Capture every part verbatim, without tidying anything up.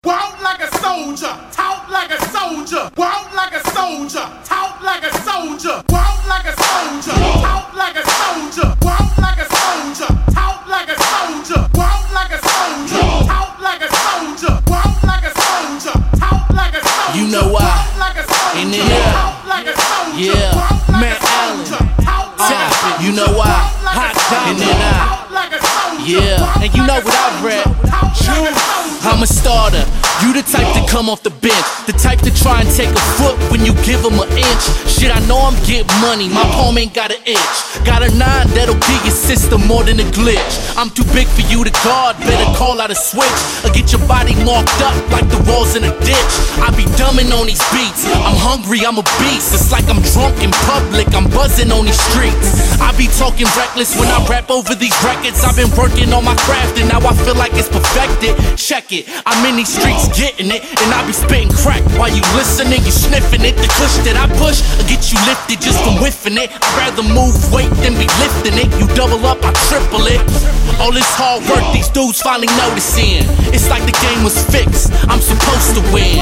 Walk like a soldier, talk like a soldier. Walk like a soldier, talk like a soldier. Walk like a soldier, talk like a soldier. Walk like a soldier, talk like a soldier. Walk like a soldier, talk like a soldier. Walk like a soldier, talk like a soldier. You know why? In the air, yeah, man Allen, Top, you know why? Hot dog, in and out, yeah, and you know what I read. I'm a starter, you the type to come off the bench, the type to try and take a foot when you give him an inch. Shit, I know I'm getting money, my palm ain't got an itch. Got a nine that'll kill your system more than a glitch. I'm too big for you to guard, better call out a switch, or get your body marked up like the walls in a ditch. I be dumbing on these beats, I'm hungry, I'm a beast. It's like I'm drunk in public, I'm buzzing on these streets. I be talking reckless when I rap over these records. I've been working on my craft and now I feel like it's perfected. Check it, I'm in these streets getting it, and I be spitting crack while you listening, you sniffing it. The kush that I push will get you lifted just from whiffing it. I'd rather move weight than be lifting it. You double up, I triple it. All this hard work, these dudes finally noticing. It's like the game was fixed, I'm supposed to win.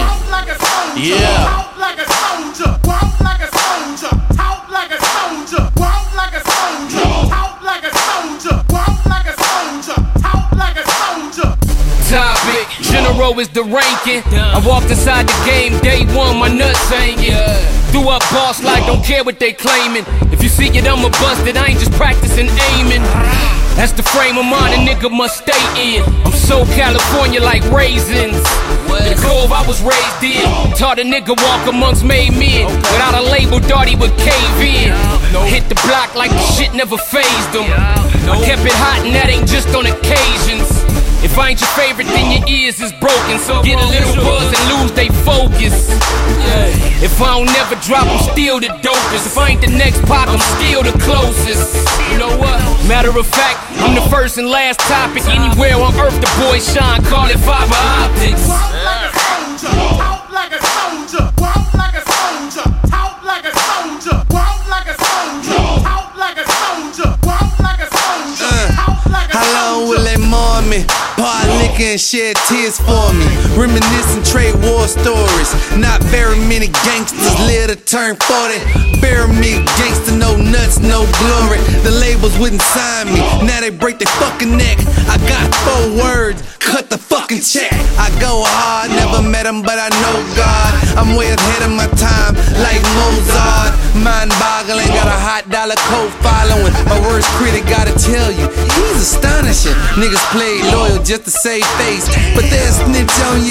Yeah. Talk like a soldier, walk like a soldier, talk like a soldier, walk like a soldier, talk like a soldier, walk like a soldier, talk like a soldier. Topic, general is the ranking. I walked inside the game, day one, my nuts hanging. Threw up boss like don't care what they claiming. If you see it, I'ma bust it, I ain't just practicing aiming. That's the frame of mind a nigga must stay in. I'm so California like raisins. The cove I was raised in taught a nigga walk amongst made men. Without a label, thought he would cave in. Hit the block like the shit never fazed him. I kept it hot and that ain't just on occasions. If I ain't your favorite, then your ears is broken. So get a little buzz and lose they focus. If I don't never drop, I'm still the dopest. If I ain't the next pop, I'm still the closest. You know what? Matter of fact, I'm the first and last topic. Anywhere on earth the boys shine, call it fiber optics. Walk like a soldier, talk like a soldier. Walk like a soldier, talk like a soldier. Walk like a soldier, talk like a soldier. Walk like a soldier, talk like a soldier. How long will they mourn me? Pot liquor and shed tears for me. Reminiscing trade war stories. Not very many gangsters live to turn forty. Bury me, gangster, no nuts, no glory. The labels wouldn't sign me, now they break their fucking neck. I got four words, cut the fucking check. I go hard, never met him, but I know God. I'm way ahead of my time, like Mozart. Mind boggling, got a hot dollar code following. My worst critic gotta tell you, he's astonishing. Niggas play loyal just to save face, but they'll snitch on you